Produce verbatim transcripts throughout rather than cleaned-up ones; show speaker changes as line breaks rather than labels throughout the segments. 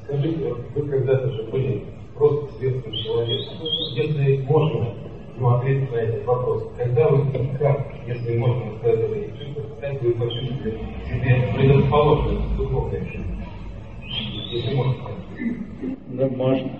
Скажите, вот вы когда-то же были просто светским человеком. Если можно, ну, ответить на этот вопрос, когда вы и как, если можно сказать это и чувство, как вы почувствовали себе предрасположенность к духовной жизни? Если можно сказать.
Да, можно.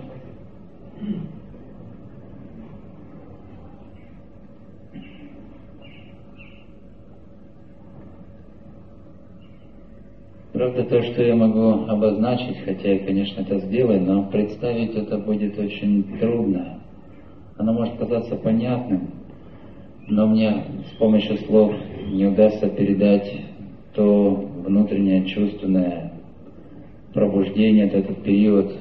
Правда, то, что я могу обозначить, хотя я, конечно, это сделаю, но представить это будет очень трудно. Оно может казаться понятным, но мне с помощью слов не удастся передать то внутреннее чувственное пробуждение, этот период,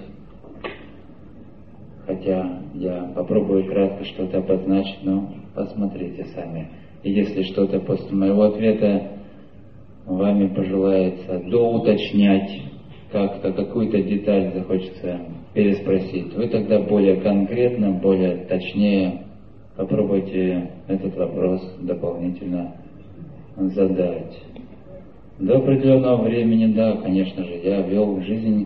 хотя я попробую кратко что-то обозначить, но посмотрите сами. И если что-то после моего ответа вами пожелается доуточнять как-то, какую-то деталь захочется переспросить, вы тогда более конкретно, более точнее попробуйте этот вопрос дополнительно задать. До определенного времени, да, конечно же, я вел жизнь,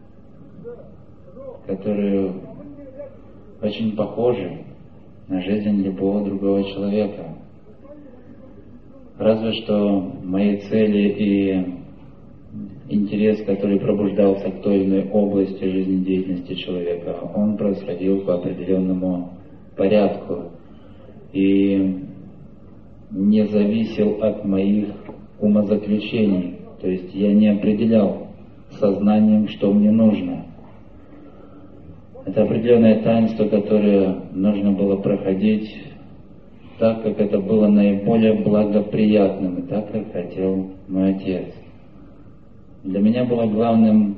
которая очень похожа на жизнь любого другого человека. Разве что мои цели и интерес, который пробуждался к той или иной области жизнедеятельности человека, он происходил по определенному порядку и не зависел от моих умозаключений. То есть я не определял сознанием, что мне нужно. Это определенное таинство, которое нужно было проходить так, как это было наиболее благоприятным, и так, как хотел мой отец. Для меня было главным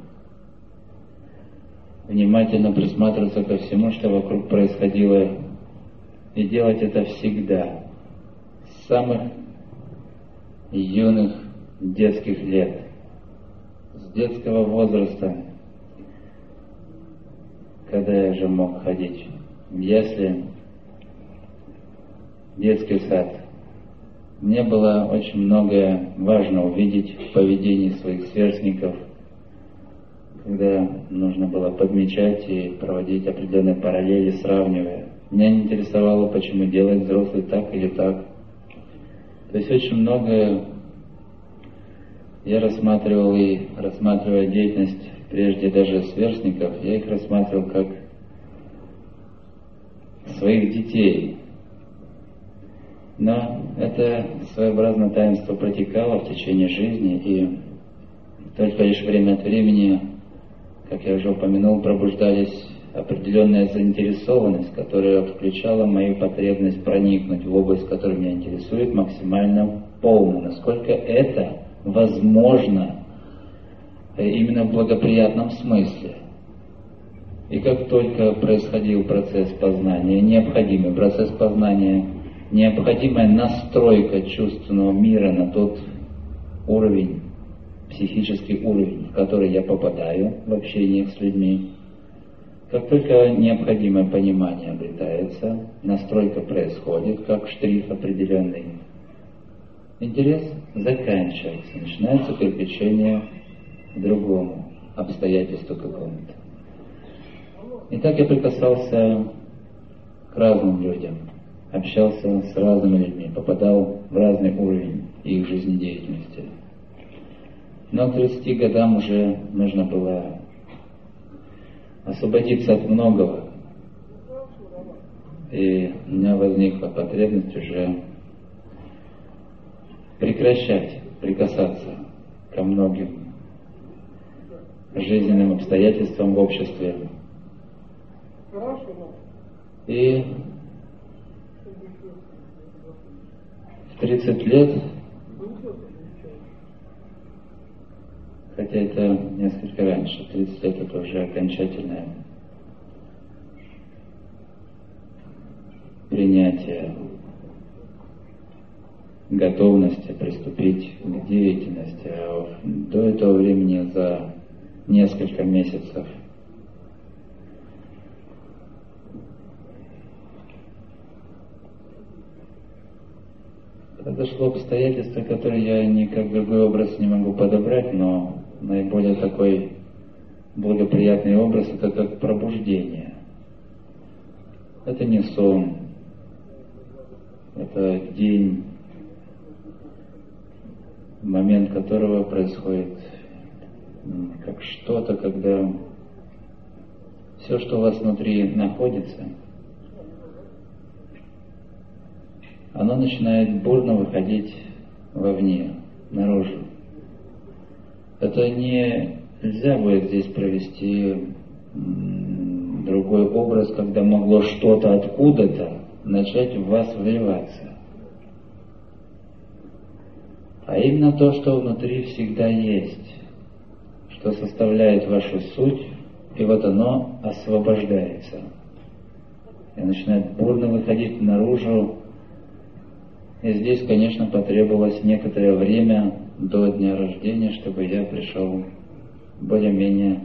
внимательно присматриваться ко всему, что вокруг происходило, и делать это всегда, с самых юных детских лет, с детского возраста, когда я уже мог ходить в ясли, детский сад. Мне было очень многое важно увидеть в поведении своих сверстников, когда нужно было подмечать и проводить определенные параллели, сравнивая. Меня не интересовало, почему делает взрослый так или так. То есть очень многое я рассматривал, и рассматривая деятельность прежде даже сверстников, я их рассматривал как своих детей. Но это своеобразное таинство протекало в течение жизни, и только лишь время от времени, как я уже упомянул, пробуждались определенная заинтересованность, которая включала мою потребность проникнуть в область, которая меня интересует, максимально полно, насколько это возможно именно в благоприятном смысле. И как только происходил процесс познания, необходимый процесс познания, необходимая настройка чувственного мира на тот уровень, психический уровень, в который я попадаю в общении с людьми, как только необходимое понимание обретается, настройка происходит, как штрих определенный, интерес заканчивается, начинается переключение к другому обстоятельству какому-то. И так я прикасался к разным людям, общался с разными людьми, попадал в разный уровень их жизнедеятельности. Но к тридцати годам уже нужно было освободиться от многого, и у меня возникла потребность уже прекращать прикасаться ко многим жизненным обстоятельствам в обществе. И в тридцать лет, хотя это несколько раньше, тридцать лет это уже окончательное принятие готовности приступить к деятельности, а до этого времени за несколько месяцев произошло обстоятельство, которое я никак другой образ не могу подобрать, но наиболее такой благоприятный образ — это как пробуждение. Это не сон, это день, момент которого происходит как что-то, когда все, что у вас внутри находится, оно начинает бурно выходить вовне, наружу. Это не нельзя будет здесь провести другой образ, когда могло что-то откуда-то начать в вас вливаться. А именно то, что внутри всегда есть, что составляет вашу суть, и вот оно освобождается и начинает бурно выходить наружу. И здесь, конечно, потребовалось некоторое время до дня рождения, чтобы я пришел в более-менее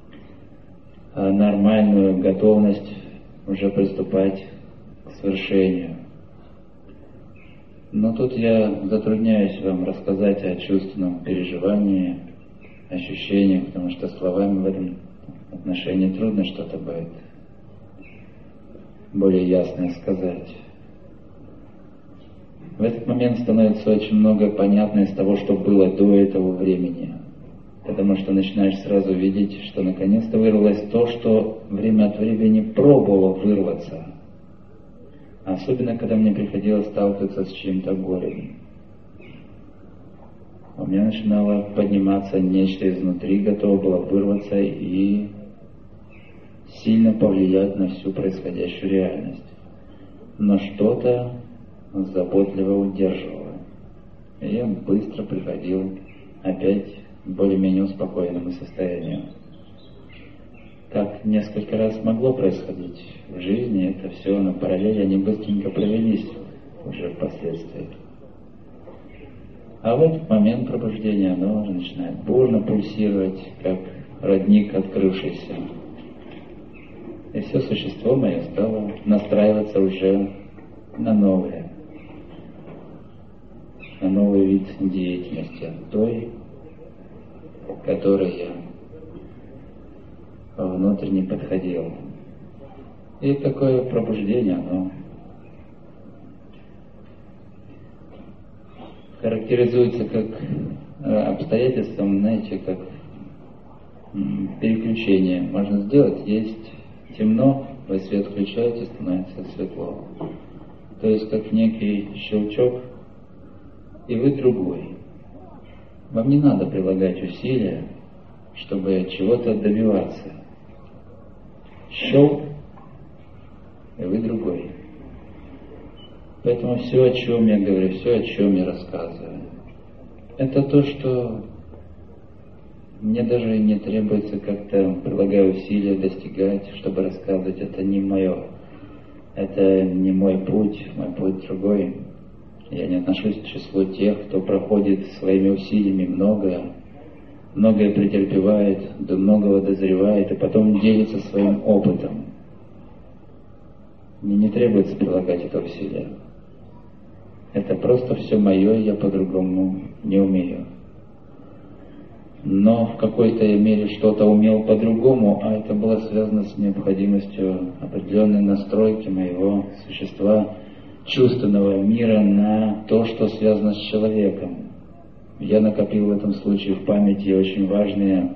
нормальную готовность уже приступать к свершению. Но тут я затрудняюсь вам рассказать о чувственном переживании, ощущениях, потому что словами в этом отношении трудно что-то будет более ясное сказать. В этот момент становится очень много понятно из того, что было до этого времени, потому что начинаешь сразу видеть, что наконец-то вырвалось то, что время от времени пробовало вырваться. Особенно, когда мне приходилось сталкиваться с чьим-то горем. У меня начинало подниматься нечто изнутри, готово было вырваться и сильно повлиять на всю происходящую реальность. Но что-то заботливо удерживало. И я быстро приходил опять к более-менее успокоенному состоянию. Так несколько раз могло происходить в жизни, это все на параллели, они быстренько провелись уже впоследствии. А в этот момент пробуждения оно уже начинает бурно пульсировать, как родник открывшийся. И все существо мое стало настраиваться уже на новое, на новый вид деятельности, той, которой я внутренне подходил. И такое пробуждение, оно характеризуется как обстоятельством, знаете, как переключение. Можно сделать, есть темно, вы свет включаете, становится светло. То есть как некий щелчок, и вы другой. Вам не надо прилагать усилия, чтобы чего-то добиваться. Щелк, и вы другой. Поэтому все, о чем я говорю, все, о чем я рассказываю, это то, что мне даже не требуется как-то, прилагая усилия, достигать, чтобы рассказывать. Это не мое. Это не мой путь, мой путь другой. Я не отношусь к числу тех, кто проходит своими усилиями многое, многое претерпевает, до многого дозревает, и потом делится своим опытом. Мне не требуется прилагать это усилие. Это просто все мое, и я по-другому не умею. Но в какой-то мере что-то умел по-другому, а это было связано с необходимостью определенной настройки моего существа, чувственного мира на то, что связано с человеком. Я накопил в этом случае в памяти очень важные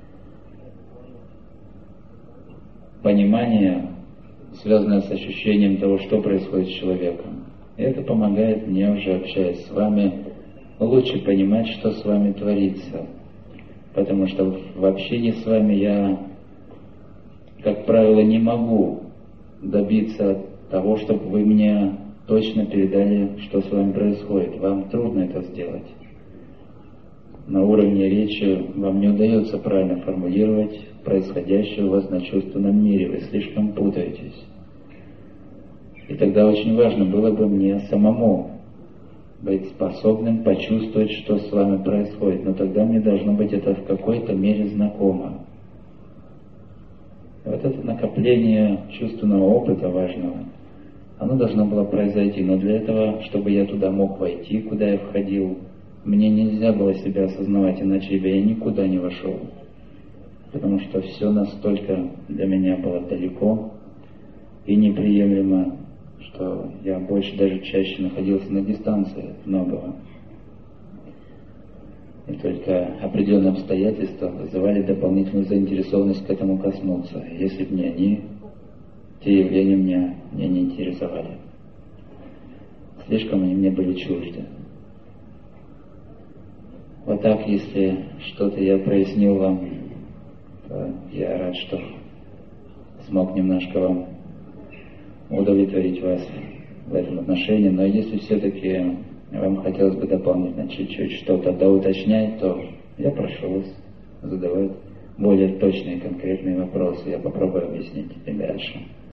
понимания, связанные с ощущением того, что происходит с человеком. И это помогает мне, уже общаясь с вами, лучше понимать, что с вами творится. Потому что в общении с вами я, как правило, не могу добиться того, чтобы вы мне точно передали, что с вами происходит. Вам трудно это сделать. На уровне речи вам не удается правильно формулировать происходящее у вас на чувственном мире. Вы слишком путаетесь. И тогда очень важно было бы мне самому быть способным почувствовать, что с вами происходит. Но тогда мне должно быть это в какой-то мере знакомо. Вот это накопление чувственного опыта важного, оно должно было произойти. Но для этого, чтобы я туда мог войти, куда я входил, мне нельзя было себя осознавать, иначе бы я никуда не вошел. потому что все настолько для меня было далеко и неприемлемо, что я больше даже чаще находился на дистанции от многого. И только определенные обстоятельства вызывали дополнительную заинтересованность к этому коснуться. Если бы не они, те явления меня, меня не интересовали. Слишком они мне были чужды. Вот так, если что-то я прояснил вам, то я рад, что смог немножко вам удовлетворить вас в этом отношении. Но если все-таки вам хотелось бы дополнительно чуть-чуть что-то доуточнять, то я прошу вас задавать более точные, конкретные вопросы. Я попробую объяснить и дальше.